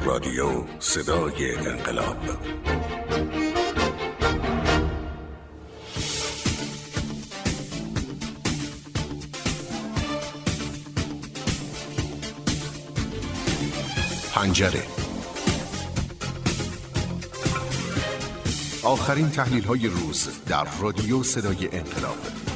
رادیو صدای انقلاب. پنجره. آخرین تحلیل‌های روز در رادیو صدای انقلاب.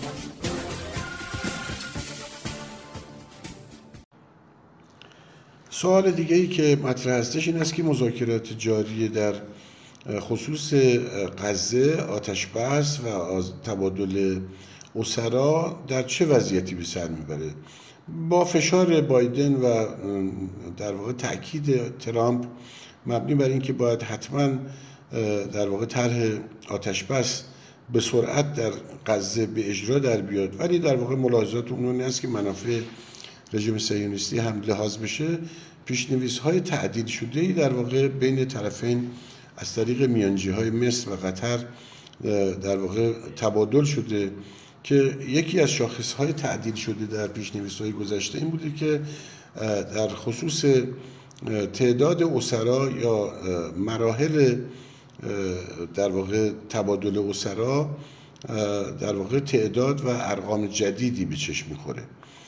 سوال دیگه‌ای که مطرح هستش این است که مذاکرات جاری در خصوص غزه، آتش بس و تبادل اسرا در چه وضعیتی به سر میبره؟ با فشار بایدن و در واقع تأکید ترامپ مبنی بر این که باید حتما در واقع طرح آتش بس به سرعت در غزه به اجرا در بیاد، ولی در واقع ملاحظات اون است که منافع رژیم صهیونیستی هم لحاظ بشه. پیش‌نویس‌های تعدیل شده‌ای در واقع بین طرفین از طریق میانجی‌های مصر و قطر در واقع تبادل شده که یکی از شاخص‌های تعدیل شده در پیش‌نویس‌های گذشته این بوده که در خصوص تعداد اسرا یا مراحل در واقع تبادل اسرا در واقع تعداد و ارقام جدیدی به چشم می‌خوره.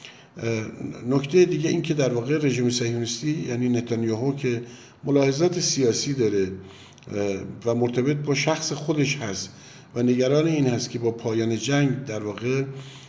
نکته دیگه این که در واقع رژیم صهیونیستی یعنی نتانیاهو که ملاحظات سیاسی داره و مرتبط با شخص خودش هست و نگران این هست که با پایان جنگ در واقع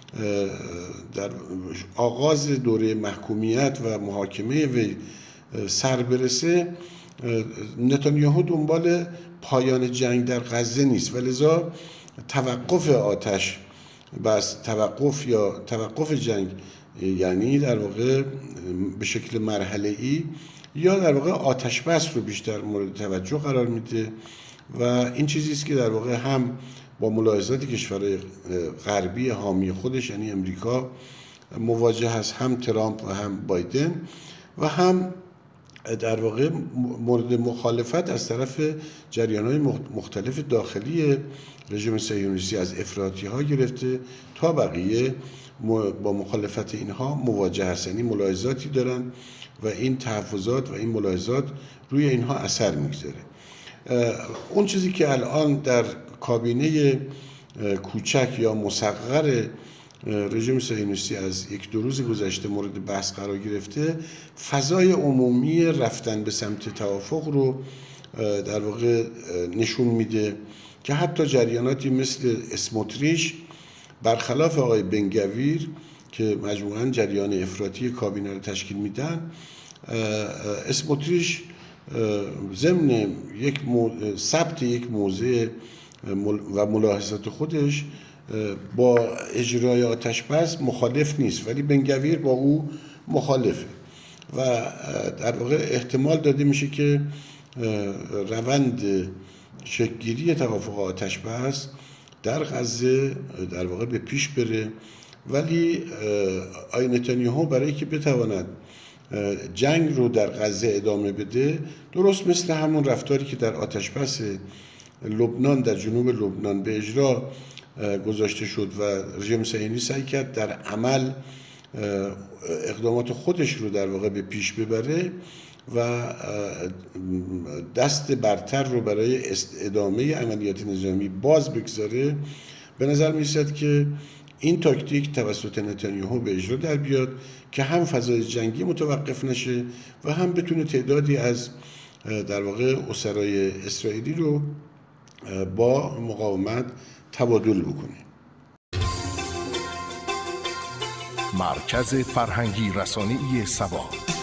در آغاز دوره محکومیت و محاکمه وی سر برسه، نتانیاهو دنبال پایان جنگ در غزه نیست و لذا توقف آتش بس توقف جنگ یعنی در واقع به شکل مرحله‌ای یا در واقع آتش بس رو بیشتر مورد توجه قرار میده و این چیزی است که در واقع هم با ملاحظات کشورهای غربی حامی خودش یعنی امریکا مواجه هست، هم ترامپ و هم بایدن، و هم در واقع مورد مخالفت از طرف جریان‌های مختلف داخلی رژیم صهیونیستی از افراطی‌ها گرفته تا بقیه با مخالفت اینها مواجه هستن. این ملاحظاتی دارن و این تحفظات و این ملاحظات روی اینها اثر میگذاره. اون چیزی که الان در کابینه کوچک یا مصغر رژیم صهیونیستی از یک دو روز گذشته مورد بحث قرار گرفته، فضای عمومی رفتن به سمت توافق رو در واقع نشون میده که حتی جریاناتی مثل اسموتریش برخلاف آقای بنگویر که مجموعاً جریان افراطی کابینه رو تشکیل میدن، اسموتریش ضمن ثبت یک موضع و ملاحظات خودش با اجرای آتش بس مخالف نیست، ولی بنگویر با او مخالفه و در واقع احتمال داده میشه که روند شکل‌گیری توافق آتش بس در غزه در واقع به پیش بره. ولی آقای نتانیاهو برای که بتواند جنگ رو در غزه ادامه بده، درست مثل همون رفتاری که در آتش بس لبنان در جنوب لبنان به اجرا گذاشته شد و رژیم صهیونیستی سعی کرد در عمل اقدامات خودش رو در واقع به پیش ببره و دست برتر رو برای ادامه عملیات نظامی باز بگذاره، به نظر می‌رسد که این تاکتیک توسط نتانیاهو به اجرا در بیاد که هم فضای جنگی متوقف نشه و هم بتونه تعدادی از در واقع اسرای اسرائیلی رو با مقاومت تبادل بکنه. مرکز فرهنگی رسانه‌ای سبا.